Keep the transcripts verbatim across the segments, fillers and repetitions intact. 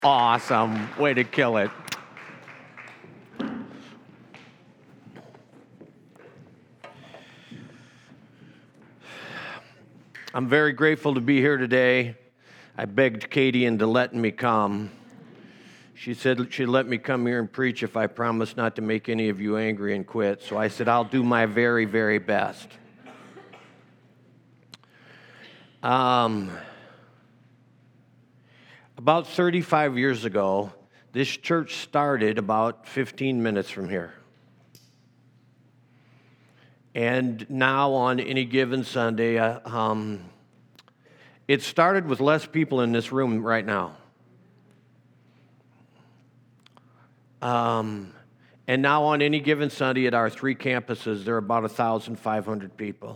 Awesome. Way to kill it. I'm very grateful to be here today. I begged Katie into letting me come. She said she'd let me come here and preach if I promised not to make any of you angry and quit. So I said, I'll do my very, very best. Um, about thirty-five years ago, this church started about fifteen minutes from here. And now on any given Sunday, uh, um, it started with less people in this room right now. Um, and now on any given Sunday at our three campuses, there are about one thousand five hundred people.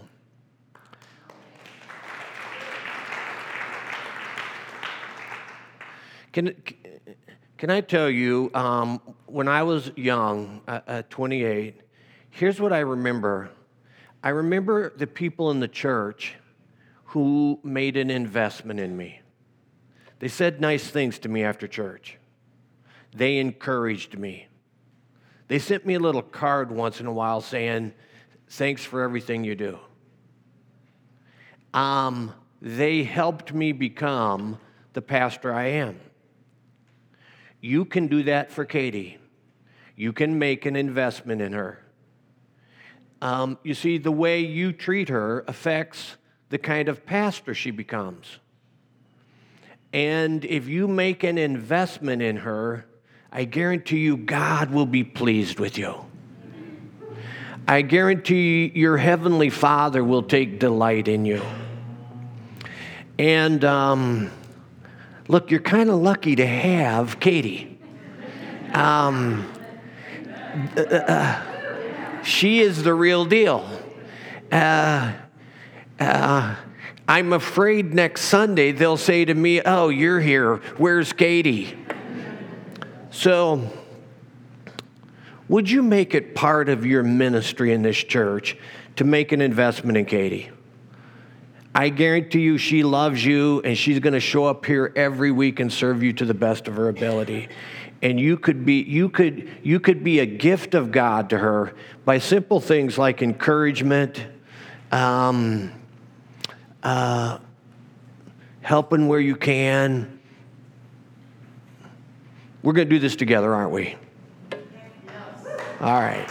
Can, can I tell you, um, when I was young, uh, at twenty-eight, here's what I remember. I remember the people in the church who made an investment in me. They said nice things to me after church. They encouraged me. They sent me a little card once in a while saying, thanks for everything you do. Um, they helped me become the pastor I am. You can do that for Katie. You can make an investment in her. Um, you see, the way you treat her affects the kind of pastor she becomes. And if you make an investment in her, I guarantee you God will be pleased with you. I guarantee your heavenly Father will take delight in you. And um, look, you're kind of lucky to have Katie. Um, uh, uh, she is the real deal. Uh, uh, I'm afraid next Sunday they'll say to me, oh, you're here. Where's Katie? So, would you make it part of your ministry in this church to make an investment in Katie? I guarantee you she loves you, and she's going to show up here every week and serve you to the best of her ability. And you could be you could you could be a gift of God to her by simple things like encouragement, um, uh, helping where you can. We're going to do this together, aren't we? All right.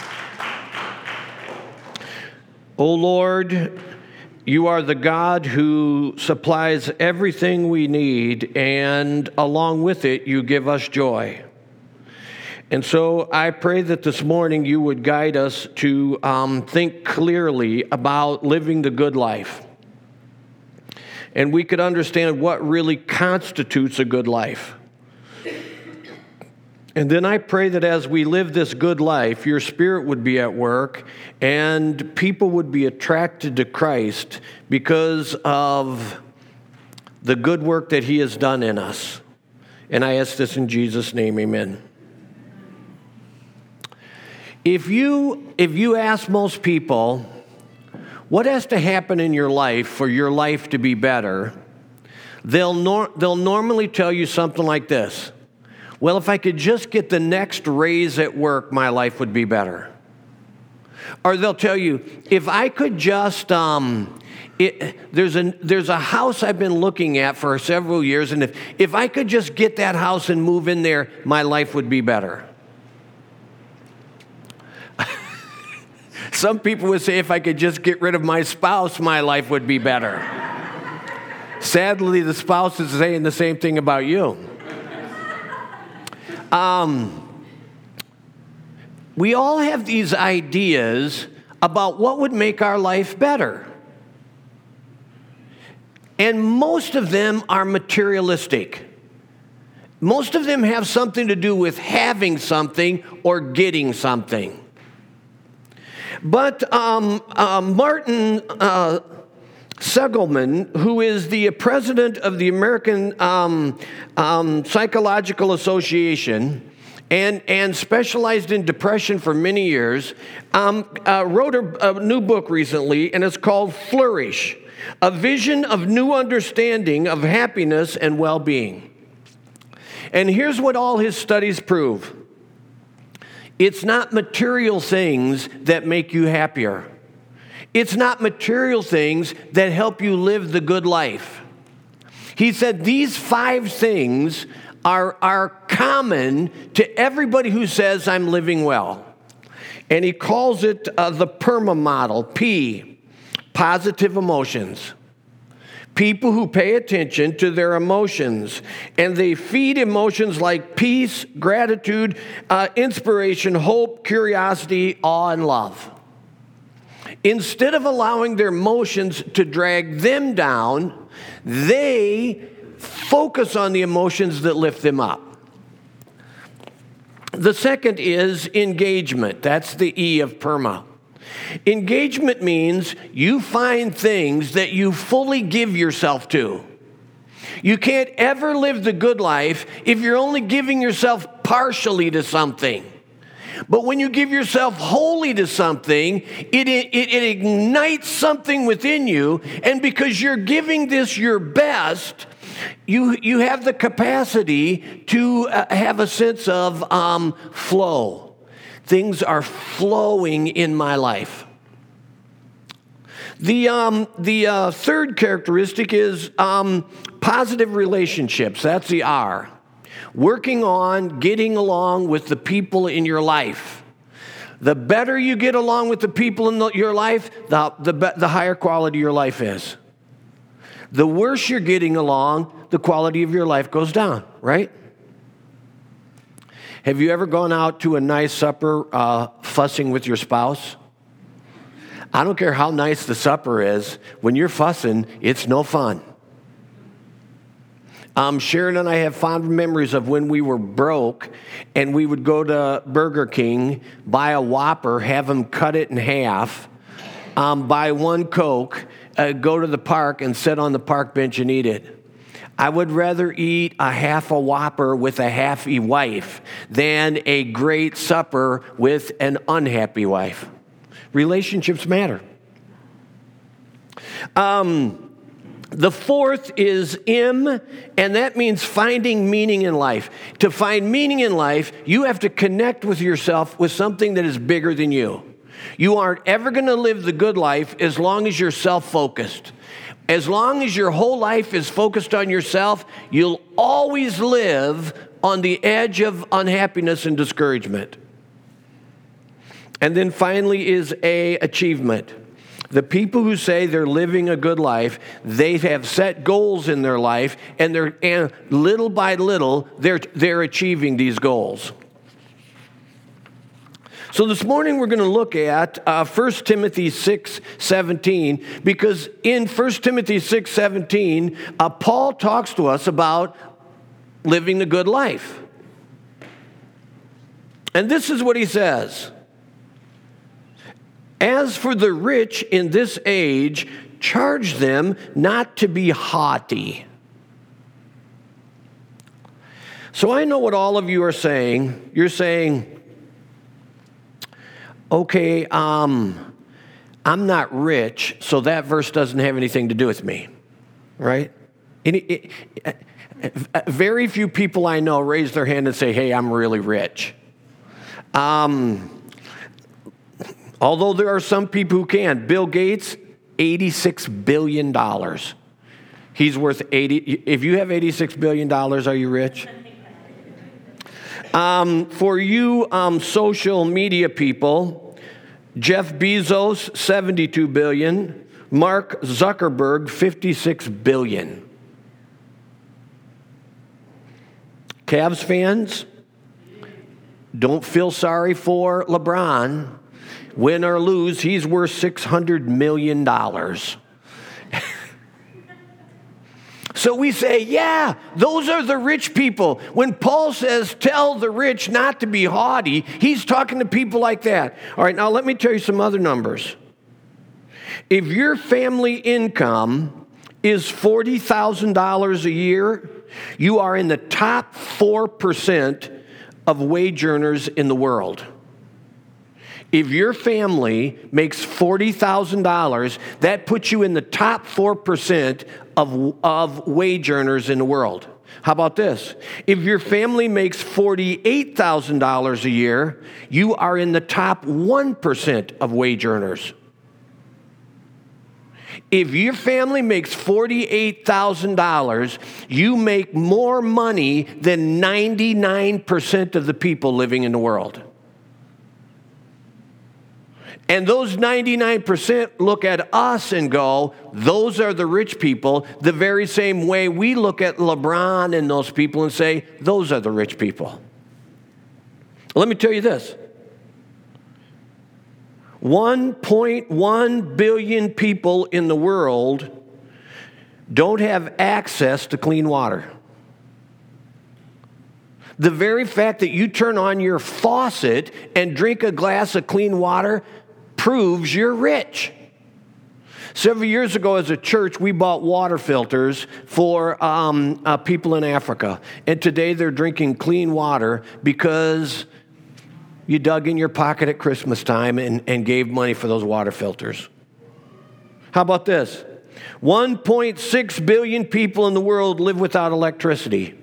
Oh Lord, you are the God who supplies everything we need, and along with it, you give us joy. And so I pray that this morning you would guide us to um, think clearly about living the good life. And we could understand what really constitutes a good life. And then I pray that as we live this good life, your Spirit would be at work and people would be attracted to Christ because of the good work that he has done in us. And I ask this in Jesus' name, amen. If you, if you ask most people, what has to happen in your life for your life to be better, they'll, nor- they'll normally tell you something like this. Well, if I could just get the next raise at work, my life would be better. Or they'll tell you, if I could just, um, it, there's, a, there's a house I've been looking at for several years, and if, if I could just get that house and move in there, my life would be better. Some people would say, if I could just get rid of my spouse, my life would be better. Sadly, the spouse is saying the same thing about you. Um, we all have these ideas about what would make our life better. And most of them are materialistic. Most of them have something to do with having something or getting something. But um, uh, Martin uh, Seligman, who is the president of the American um, um, Psychological Association and, and specialized in depression for many years, um, uh, wrote a, a new book recently, and it's called Flourish, A Vision of New Understanding of Happiness and Well-Being. And here's what all his studies prove. It's not material things that make you happier. It's not material things that help you live the good life. He said these five things are, are common to everybody who says, I'm living well. And he calls it uh, the PERMA model, P, positive emotions. People who pay attention to their emotions, and they feed emotions like peace, gratitude, uh, inspiration, hope, curiosity, awe, and love. Instead of allowing their emotions to drag them down, they focus on the emotions that lift them up. The second is engagement. That's the E of PERMA. Engagement means you find things that you fully give yourself to. You can't ever live the good life if you're only giving yourself partially to something. But when you give yourself wholly to something, it, it, it ignites something within you, and because you're giving this your best, you, you have the capacity to uh, have a sense of um, flow. Things are flowing in my life. The, um, the uh, third characteristic is um, positive relationships. That's the R. Working on getting along with the people in your life. The better you get along with the people in the, your life, the, the, the higher quality your life is. The worse you're getting along, the quality of your life goes down, right? Have you ever gone out to a nice supper uh, fussing with your spouse? I don't care how nice the supper is. When you're fussing, it's no fun. Um, Sharon and I have fond memories of when we were broke and we would go to Burger King, buy a Whopper, have them cut it in half, um, buy one Coke, uh, go to the park and sit on the park bench and eat it. I would rather eat a half a Whopper with a happy wife than a great supper with an unhappy wife. Relationships matter. Um, the fourth is M, and that means finding meaning in life. To find meaning in life, you have to connect with yourself with something that is bigger than you. You aren't ever going to live the good life as long as you're self-focused. As long as your whole life is focused on yourself, you'll always live on the edge of unhappiness and discouragement. And then finally is A, achievement. The people who say they're living a good life, they have set goals in their life, and they're and little by little, they're they're achieving these goals. So this morning we're going to look at uh, First Timothy six seventeen, because in First Timothy six seventeen, uh, Paul talks to us about living the good life. And this is what he says. As for the rich in this age, charge them not to be haughty. So I know what all of you are saying. You're saying, okay, um, I'm not rich, so that verse doesn't have anything to do with me, right? Any, it, it, very few people I know raise their hand and say, hey, I'm really rich. Um, although there are some people who can. Bill Gates, eighty-six billion dollars. He's worth eighty. If you have eighty-six billion dollars, are you rich? Um, for you um, social media people, Jeff Bezos, seventy-two billion dollars. Mark Zuckerberg, fifty-six billion dollars. Cavs fans, don't feel sorry for LeBron. Win or lose, he's worth six hundred million dollars. So we say, yeah, those are the rich people. When Paul says, tell the rich not to be haughty, he's talking to people like that. All right, now let me tell you some other numbers. If your family income is forty thousand dollars a year, you are in the top four percent of wage earners in the world. If your family makes forty thousand dollars, that puts you in the top four percent of, of wage earners in the world. How about this? If your family makes forty-eight thousand dollars a year, you are in the top one percent of wage earners. If your family makes forty-eight thousand dollars, you make more money than ninety-nine percent of the people living in the world. And those ninety-nine percent look at us and go, those are the rich people, the very same way we look at LeBron and those people and say, those are the rich people. Let me tell you this. one point one billion people in the world don't have access to clean water. The very fact that you turn on your faucet and drink a glass of clean water proves you're rich. Several years ago as a church, we bought water filters for um, uh, people in Africa. And today they're drinking clean water because you dug in your pocket at Christmas time and, and gave money for those water filters. How about this? one point six billion people in the world live without electricity.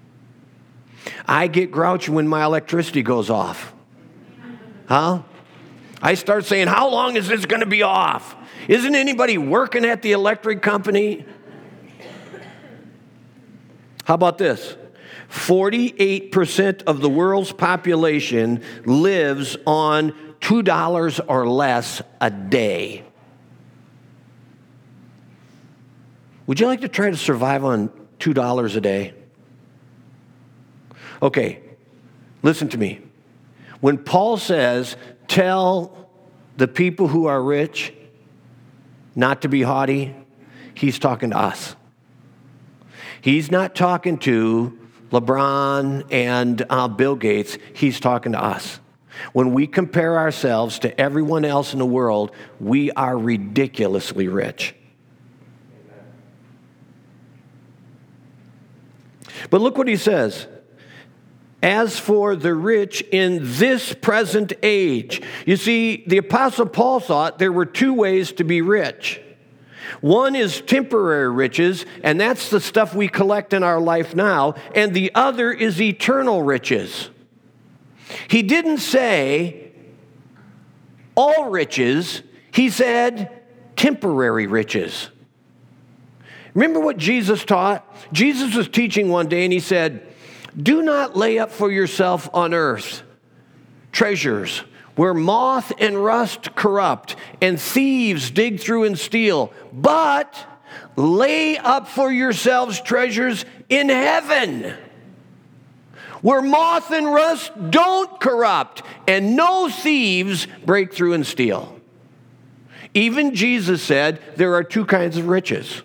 I get grouchy when my electricity goes off. Huh? I start saying, how long is this going to be off? Isn't anybody working at the electric company? How about this? forty-eight percent of the world's population lives on two dollars or less a day. Would you like to try to survive on two dollars a day? Okay, listen to me. When Paul says, tell the people who are rich not to be haughty, he's talking to us. He's not talking to LeBron and uh, Bill Gates. He's talking to us. When we compare ourselves to everyone else in the world, we are ridiculously rich. But look what he says. As for the rich in this present age. You see, the Apostle Paul thought there were two ways to be rich. One is temporary riches, and that's the stuff we collect in our life now, and the other is eternal riches. He didn't say all riches, he said temporary riches. Remember what Jesus taught? Jesus was teaching one day, and he said, do not lay up for yourself on earth treasures where moth and rust corrupt and thieves dig through and steal, but lay up for yourselves treasures in heaven where moth and rust don't corrupt and no thieves break through and steal. Even Jesus said there are two kinds of riches.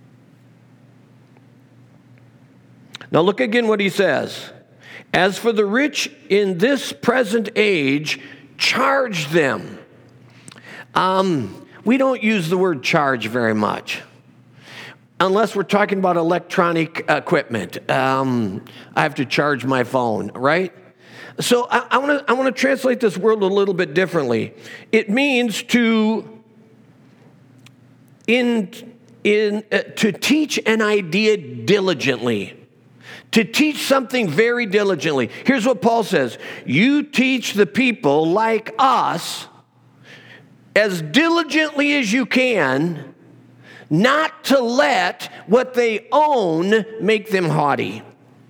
Now look again what he says. As for the rich in this present age, charge them. Um, we don't use the word charge very much. Unless we're talking about electronic equipment. Um, I have to charge my phone, right? So I, I want to I want to translate this word a little bit differently. It means to in in uh, to teach an idea diligently. To teach something very diligently. Here's what Paul says. You teach the people like us as diligently as you can not to let what they own make them haughty.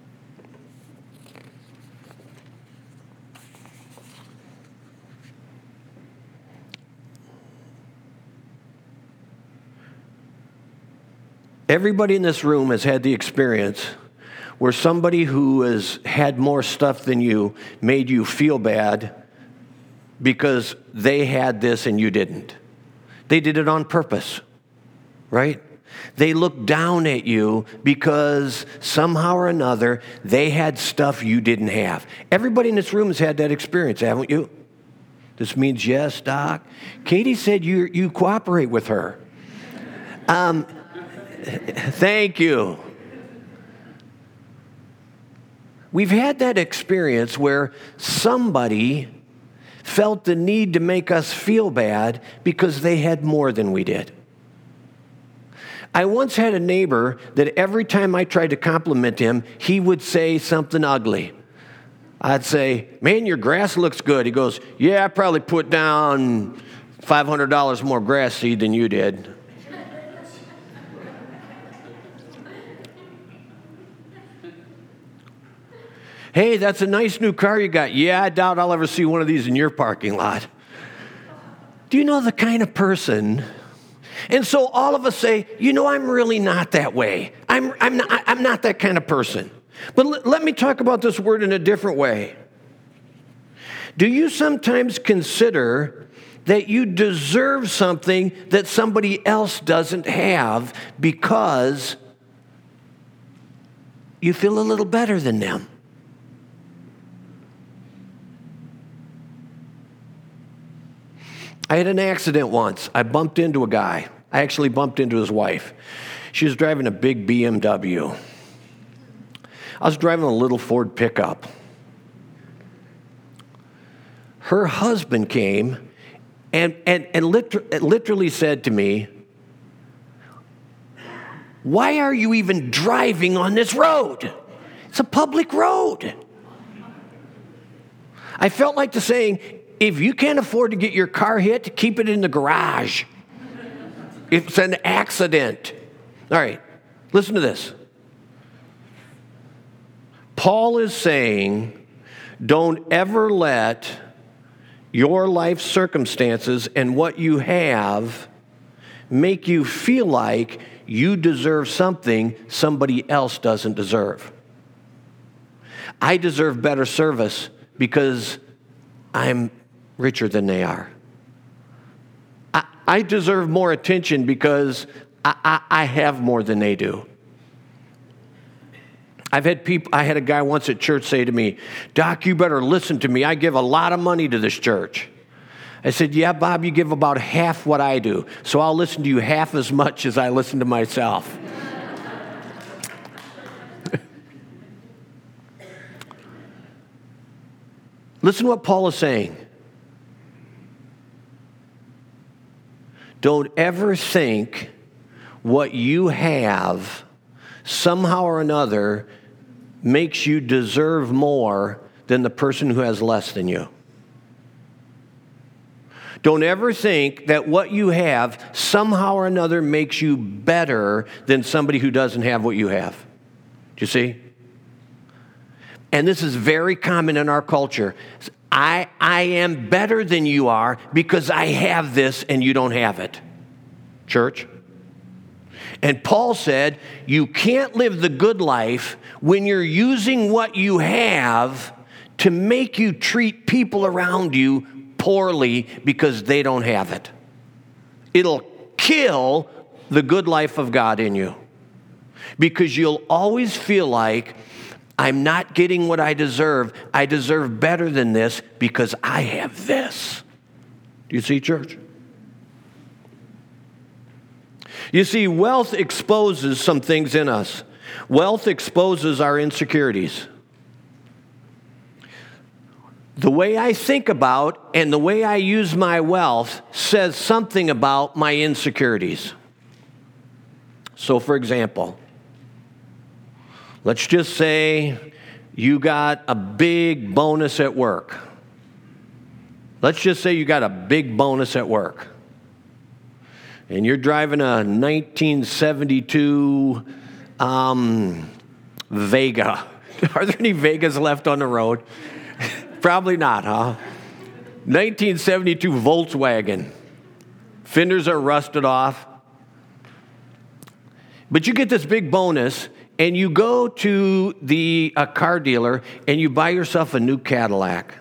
Everybody in this room has had the experience where somebody who has had more stuff than you made you feel bad because they had this and you didn't. They did it on purpose, right? They looked down at you because somehow or another they had stuff you didn't have. Everybody in this room has had that experience, haven't you? This means yes, Doc. Katie said you, you cooperate with her. Um, thank you. We've had that experience where somebody felt the need to make us feel bad because they had more than we did. I once had a neighbor that every time I tried to compliment him, he would say something ugly. I'd say, man, your grass looks good. He goes, yeah, I probably put down five hundred dollars more grass seed than you did. Hey, that's a nice new car you got. Yeah, I doubt I'll ever see one of these in your parking lot. Do you know the kind of person? And so all of us say, you know, I'm really not that way. I'm, I'm, not, I'm not that kind of person. But l- let me talk about this word in a different way. Do you sometimes consider that you deserve something that somebody else doesn't have because you feel a little better than them? I had an accident once. I bumped into a guy. I actually bumped into his wife. She was driving a big B M W. I was driving a little Ford pickup. Her husband came and, and, and liter- literally said to me, why are you even driving on this road? It's a public road. I felt like the saying, if you can't afford to get your car hit, keep it in the garage. It's an accident. All right, listen to this. Paul is saying, don't ever let your life circumstances and what you have make you feel like you deserve something somebody else doesn't deserve. I deserve better service because I'm richer than they are. I, I deserve more attention because I, I, I have more than they do. I've had people, I had a guy once at church say to me, Doc, you better listen to me. I give a lot of money to this church. I said, yeah, Bob, you give about half what I do, so I'll listen to you half as much as I listen to myself. Listen to what Paul is saying. Don't ever think what you have somehow or another makes you deserve more than the person who has less than you. Don't ever think that what you have somehow or another makes you better than somebody who doesn't have what you have. Do you see? And this is very common in our culture. I, I am better than you are because I have this and you don't have it. Church? And Paul said, you can't live the good life when you're using what you have to make you treat people around you poorly because they don't have it. It'll kill the good life of God in you because you'll always feel like, I'm not getting what I deserve. I deserve better than this because I have this. Do you see, church? You see, wealth exposes some things in us. Wealth exposes our insecurities. The way I think about and the way I use my wealth says something about my insecurities. So, for example, let's just say you got a big bonus at work. Let's just say you got a big bonus at work. And you're driving a nineteen seventy-two um, Vega. Are there any Vegas left on the road? Probably not, huh? nineteen seventy-two Volkswagen. Fenders are rusted off. But you get this big bonus, and you go to the a car dealer, and you buy yourself a new Cadillac.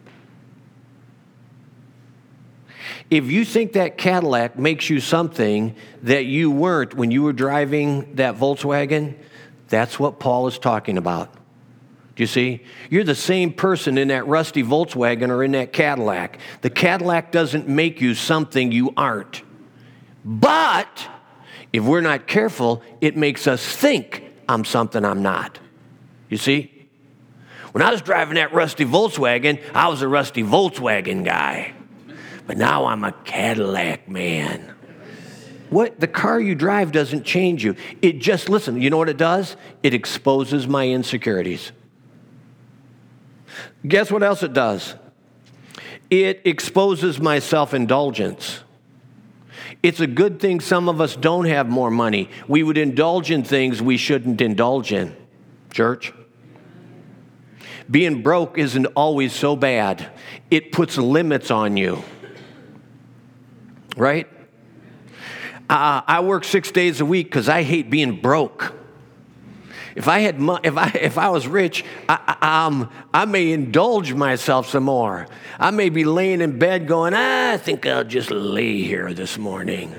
If you think that Cadillac makes you something that you weren't when you were driving that Volkswagen, that's what Paul is talking about. Do you see? You're the same person in that rusty Volkswagen or in that Cadillac. The Cadillac doesn't make you something you aren't. But if we're not careful, it makes us think I'm something I'm not. You see? When I was driving that rusty Volkswagen, I was a rusty Volkswagen guy. But now I'm a Cadillac man. what the car you drive doesn't change you. It just, listen, you know what it does? It exposes my insecurities. Guess what else it does? It exposes my self-indulgence. It's a good thing some of us don't have more money. We would indulge in things we shouldn't indulge in. Church? Being broke isn't always so bad. It puts limits on you. Right? Uh, I work six days a week because I hate being broke. If I had, mo- if I if I was rich, I, I, um, I may indulge myself some more. I may be laying in bed going, ah, I think I'll just lay here this morning.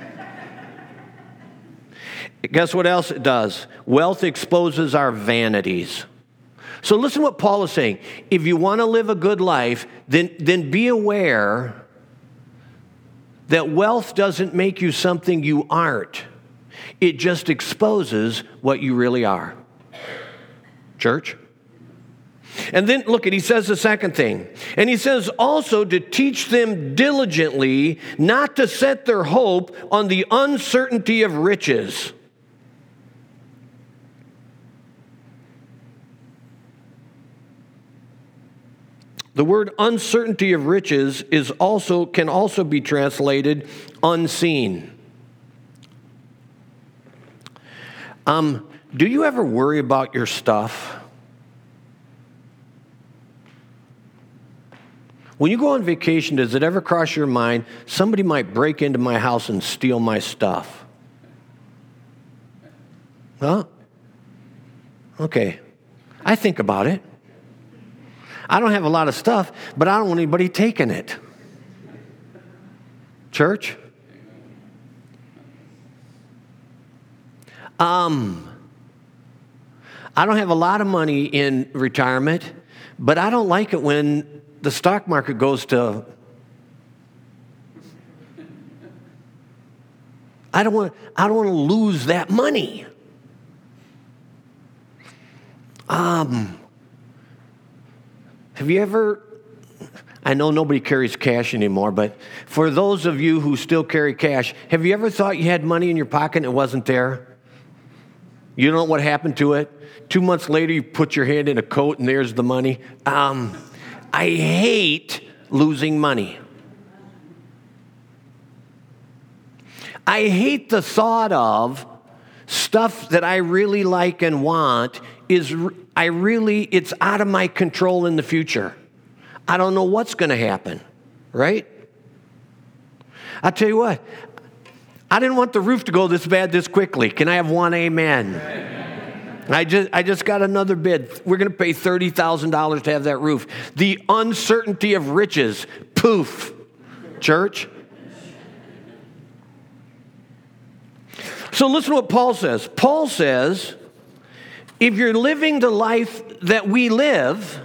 Guess what else it does? Wealth exposes our vanities. So listen what Paul is saying. If you want to live a good life, then then be aware that wealth doesn't make you something you aren't. It just exposes what you really are. Church? And then, look, at he says the second thing. And he says also to teach them diligently not to set their hope on the uncertainty of riches. The word uncertainty of riches is also can also be translated unseen. Um, do you ever worry about your stuff? When you go on vacation, does it ever cross your mind, somebody might break into my house and steal my stuff? Huh? Okay. I think about it. I don't have a lot of stuff, but I don't want anybody taking it. Church? Um, I don't have a lot of money in retirement, but I don't like it when the stock market goes to... I don't want, I don't want to lose that money. Um, have you ever... I know nobody carries cash anymore, but for those of you who still carry cash, have you ever thought you had money in your pocket and it wasn't there? You don't know what happened to it? Two months later, you put your hand in a coat and there's the money. Um, I hate losing money. I hate the thought of stuff that I really like and want is, I really, it's out of my control in the future. I don't know what's going to happen, right? I'll tell you what. I didn't want the roof to go this bad this quickly. Can I have one amen? Amen. I just I just got another bid. We're going to pay thirty thousand dollars to have that roof. The uncertainty of riches. Poof. Church. So listen to what Paul says. Paul says, if you're living the life that we live,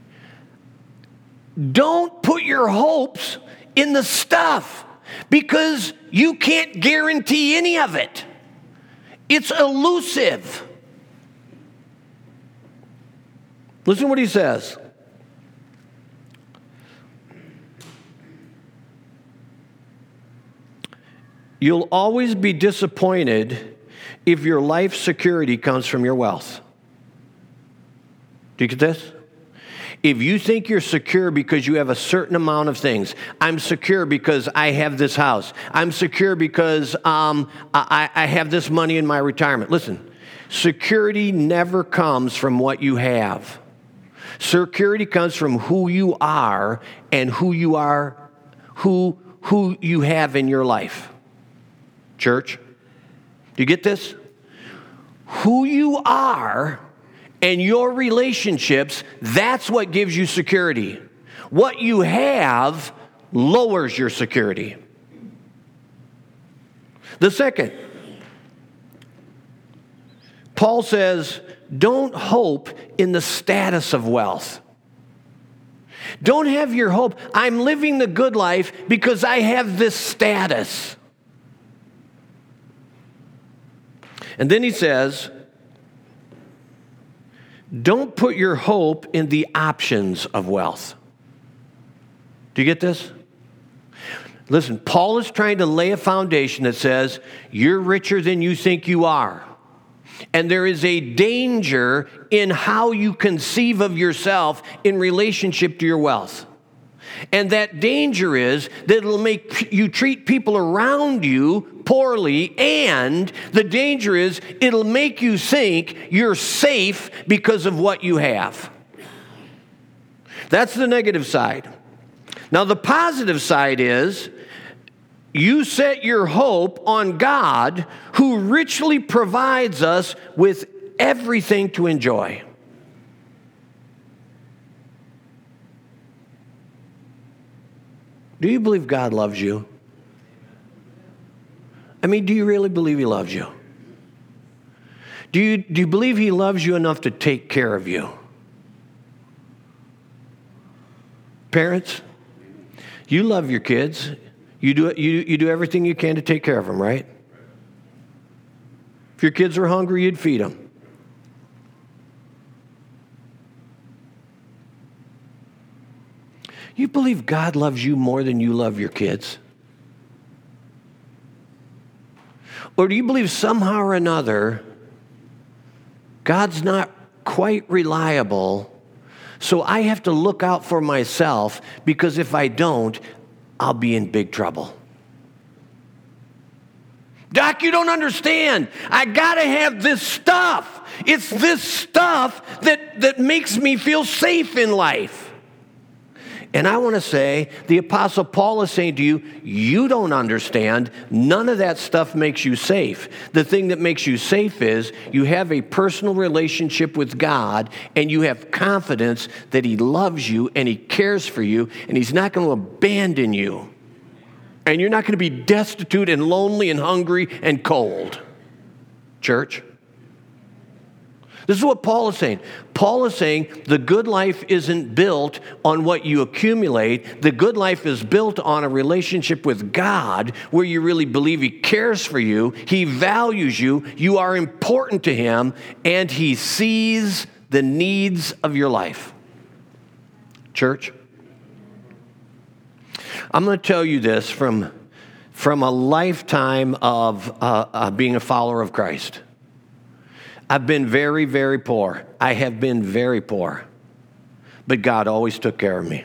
don't put your hopes in the stuff. Because you can't guarantee any of it. It's elusive. Listen to what he says. You'll always be disappointed if your life security comes from your wealth. Do you get this? If you think you're secure because you have a certain amount of things, I'm secure because I have this house. I'm secure because um, I, I have this money in my retirement. Listen, security never comes from what you have. Security comes from who you are and who you are, who, who you have in your life. Church, do you get this? Who you are and your relationships, that's what gives you security. What you have lowers your security. The second, Paul says, don't hope in the status of wealth. Don't have your hope, I'm living the good life because I have this status. And then he says, don't put your hope in the options of wealth. Do you get this? Listen, Paul is trying to lay a foundation that says you're richer than you think you are. And there is a danger in how you conceive of yourself in relationship to your wealth. And that danger is that it'll make you treat people around you poorly, and the danger is it'll make you think you're safe because of what you have. That's the negative side. Now, the positive side is you set your hope on God, who richly provides us with everything to enjoy. Do you believe God loves you? I mean, do you really believe He loves you? Do you, do you believe He loves you enough to take care of you? Parents, you love your kids. You do, you, you do everything you can to take care of them, right? If your kids were hungry, you'd feed them. You believe God loves you more than you love your kids? Or do you believe somehow or another God's not quite reliable, so I have to look out for myself, because if I don't, I'll be in big trouble? Doc, you don't understand. I gotta have this stuff. It's this stuff that, that makes me feel safe in life. And I want to say, the Apostle Paul is saying to you, you don't understand. None of that stuff makes you safe. The thing that makes you safe is you have a personal relationship with God, and you have confidence that He loves you and He cares for you, and He's not going to abandon you. And you're not going to be destitute and lonely and hungry and cold. Church? This is what Paul is saying. Paul is saying the good life isn't built on what you accumulate. The good life is built on a relationship with God where you really believe He cares for you, He values you, you are important to Him, and He sees the needs of your life. Church, I'm going to tell you this from, from a lifetime of uh, uh, being a follower of Christ. I've been very, very poor. I have been very poor. But God always took care of me.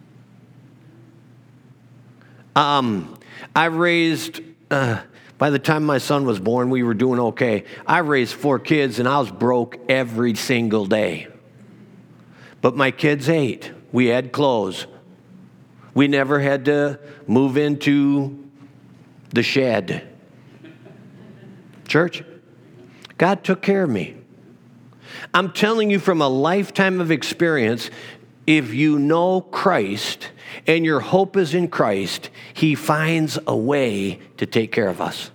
Um, I raised, uh, by the time my son was born, we were doing okay. I raised four kids, and I was broke every single day. But my kids ate. We had clothes. We never had to move into the shed. Church? God took care of me. I'm telling you from a lifetime of experience, if you know Christ and your hope is in Christ, He finds a way to take care of us.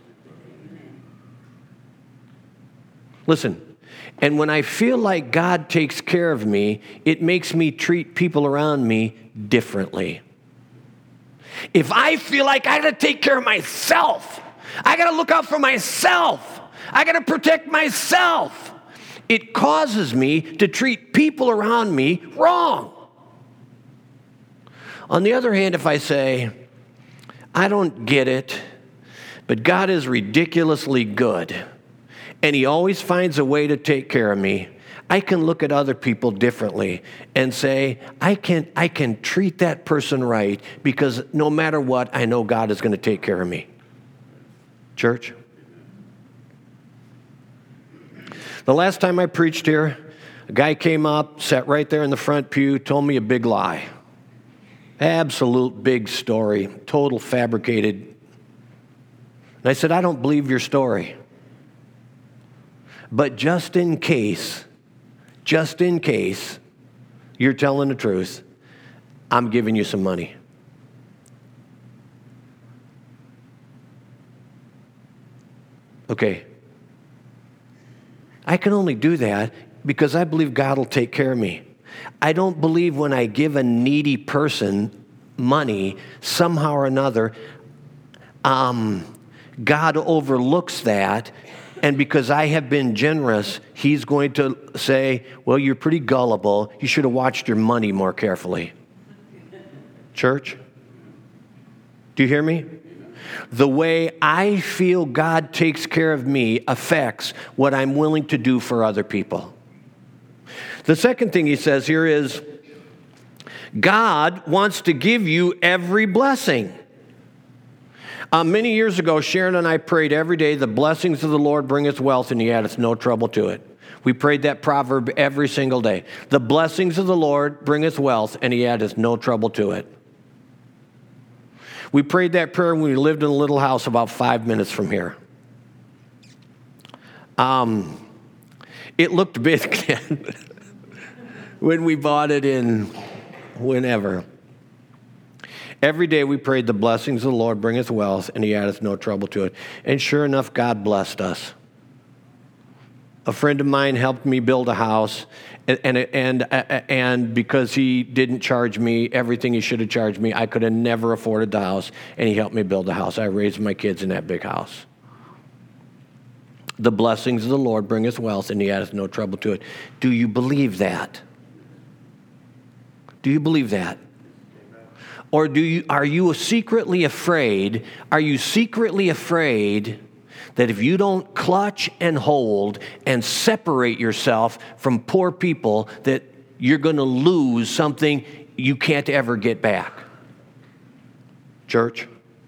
Listen, and when I feel like God takes care of me, it makes me treat people around me differently. If I feel like I got to take care of myself, I got to look out for myself, I got to protect myself, it causes me to treat people around me wrong. On the other hand, if I say, I don't get it, but God is ridiculously good, and He always finds a way to take care of me, I can look at other people differently and say, I can, I can treat that person right, because no matter what, I know God is going to take care of me. Church? The last time I preached here, a guy came up, sat right there in the front pew, told me a big lie. Absolute big story, total fabricated. And I said, I don't believe your story. But just in case, just in case you're telling the truth, I'm giving you some money. Okay. I can only do that because I believe God will take care of me. I don't believe when I give a needy person money, somehow or another, um, God overlooks that, and because I have been generous, He's going to say, well, you're pretty gullible. You should have watched your money more carefully. Church? Do you hear me? The way I feel God takes care of me affects what I'm willing to do for other people. The second thing he says here is, God wants to give you every blessing. Uh, many years ago, Sharon and I prayed every day, the blessings of the Lord bring us wealth, and he addeth no trouble to it. We prayed that proverb every single day. The blessings of the Lord bring us wealth, and he addeth no trouble to it. We prayed that prayer when we lived in a little house about five minutes from here. Um, it looked big then when we bought it in whenever. Every day we prayed, the blessings of the Lord bring us wealth, and he addeth no trouble to it. And sure enough, God blessed us. A friend of mine helped me build a house, and, and, and, and because he didn't charge me everything he should have charged me, I could have never afforded the house, and he helped me build the house. I raised my kids in that big house. The blessings of the Lord bring us wealth, and he addeth no trouble to it. Do you believe that? Do you believe that? Or do you, are you secretly afraid, are you secretly afraid that if you don't clutch and hold and separate yourself from poor people, that you're going to lose something you can't ever get back? Church?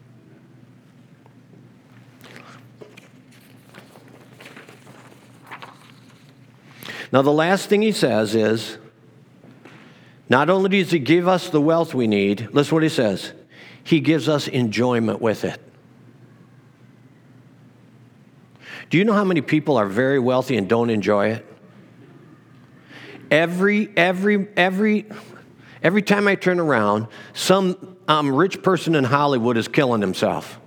Now, the last thing he says is, not only does he give us the wealth we need, listen to what he says, he gives us enjoyment with it. Do you know how many people are very wealthy and don't enjoy it? Every, every, every, every time I turn around, some um, rich person in Hollywood is killing himself.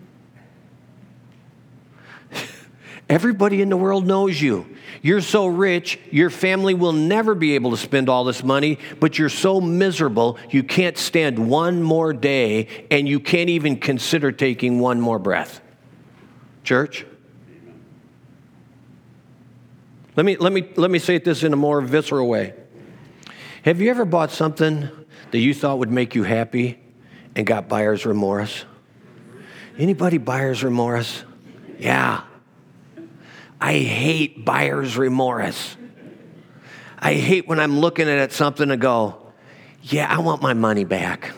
Everybody in the world knows you. You're so rich, your family will never be able to spend all this money, but you're so miserable, you can't stand one more day, and you can't even consider taking one more breath. Church? Let me, let me, let me say this in a more visceral way. Have you ever bought something that you thought would make you happy and got buyer's remorse? Anybody buyer's remorse? Yeah. I hate buyer's remorse. I hate when I'm looking at something and go, yeah, I want my money back.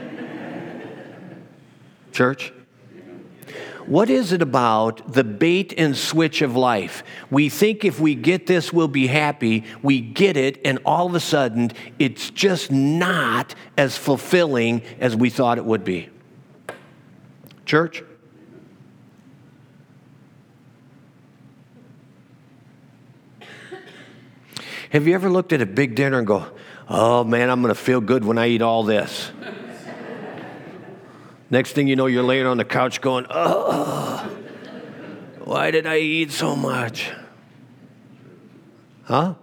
Church? What is it about the bait and switch of life? We think if we get this, we'll be happy. We get it, and all of a sudden, it's just not as fulfilling as we thought it would be. Church? Have you ever looked at a big dinner and go, oh man, I'm going to feel good when I eat all this? Next thing you know, you're laying on the couch going, oh, why did I eat so much? Huh?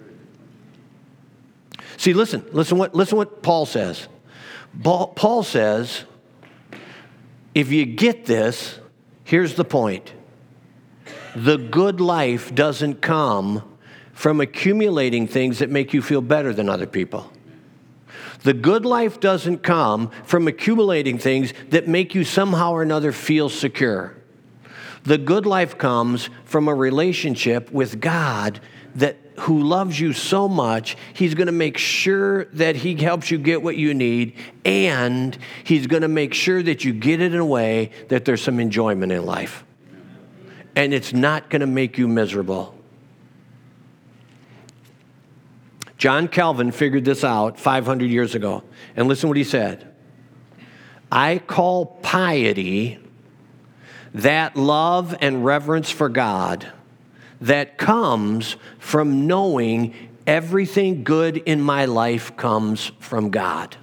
See, listen, listen what, listen what Paul says. Paul says, if you get this, here's the point. The good life doesn't come from accumulating things that make you feel better than other people. The good life doesn't come from accumulating things that make you somehow or another feel secure. The good life comes from a relationship with God that who loves you so much, he's going to make sure that he helps you get what you need, and he's going to make sure that you get it in a way that there's some enjoyment in life. And it's not going to make you miserable. John Calvin figured this out five hundred years ago. And listen what he said. I call piety that love and reverence for God that comes from knowing everything good in my life comes from God.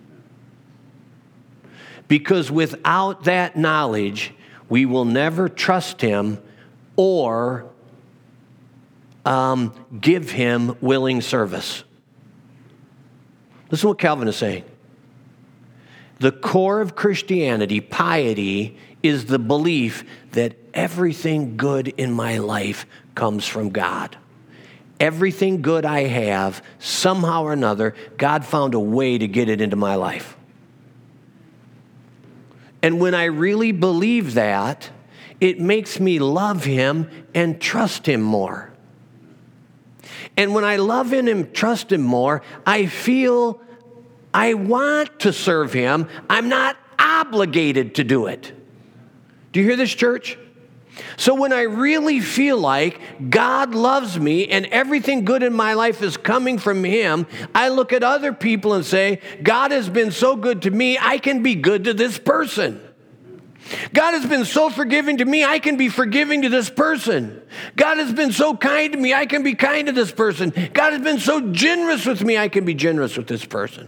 Because without that knowledge, we will never trust him or Um, give him willing service. Listen to what Calvin is saying. The core of Christianity, piety, is the belief that everything good in my life comes from God. Everything good I have, somehow or another, God found a way to get it into my life. And when I really believe that, it makes me love him and trust him more. And when I love him and trust him more, I feel I want to serve him. I'm not obligated to do it. Do you hear this, church? So when I really feel like God loves me and everything good in my life is coming from him, I look at other people and say, God has been so good to me, I can be good to this person. God has been so forgiving to me, I can be forgiving to this person. God has been so kind to me, I can be kind to this person. God has been so generous with me, I can be generous with this person.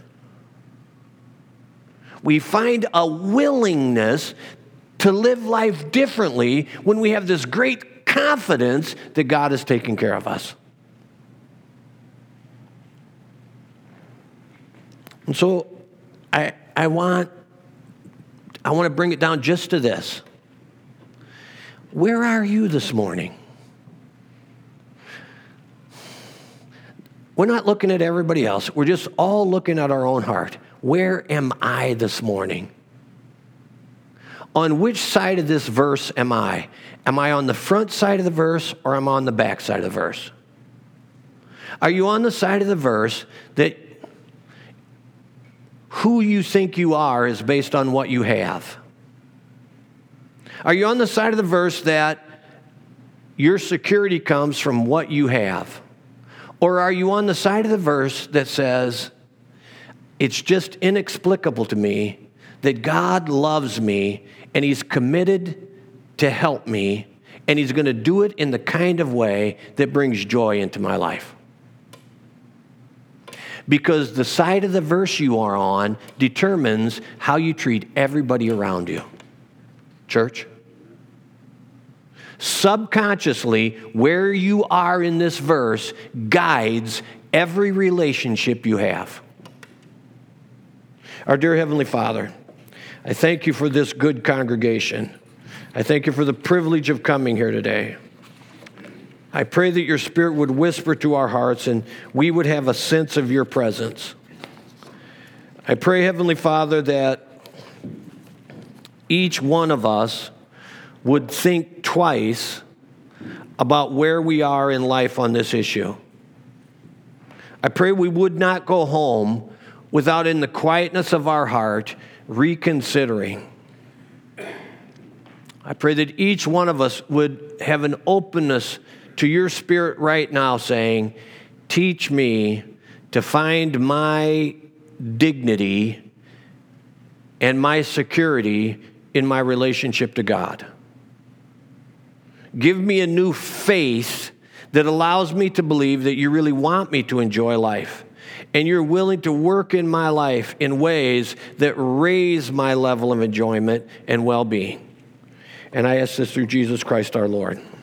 We find a willingness to live life differently when we have this great confidence that God is taking care of us. And so I, I want I want to bring it down just to this. Where are you this morning? We're not looking at everybody else. We're just all looking at our own heart. Where am I this morning? On which side of this verse am I? Am I on the front side of the verse or am I on the back side of the verse? Are you on the side of the verse that who you think you are is based on what you have? Are you on the side of the verse that your security comes from what you have? Or are you on the side of the verse that says, it's just inexplicable to me that God loves me and he's committed to help me and he's going to do it in the kind of way that brings joy into my life? Because the side of the verse you are on determines how you treat everybody around you. Church? Subconsciously, where you are in this verse guides every relationship you have. Our dear Heavenly Father, I thank you for this good congregation. I thank you for the privilege of coming here today. I pray that your Spirit would whisper to our hearts and we would have a sense of your presence. I pray, Heavenly Father, that each one of us would think twice about where we are in life on this issue. I pray we would not go home without, in the quietness of our heart, reconsidering. I pray that each one of us would have an openness to your Spirit right now saying, teach me to find my dignity and my security in my relationship to God. Give me a new faith that allows me to believe that you really want me to enjoy life. And you're willing to work in my life in ways that raise my level of enjoyment and well-being. And I ask this through Jesus Christ our Lord.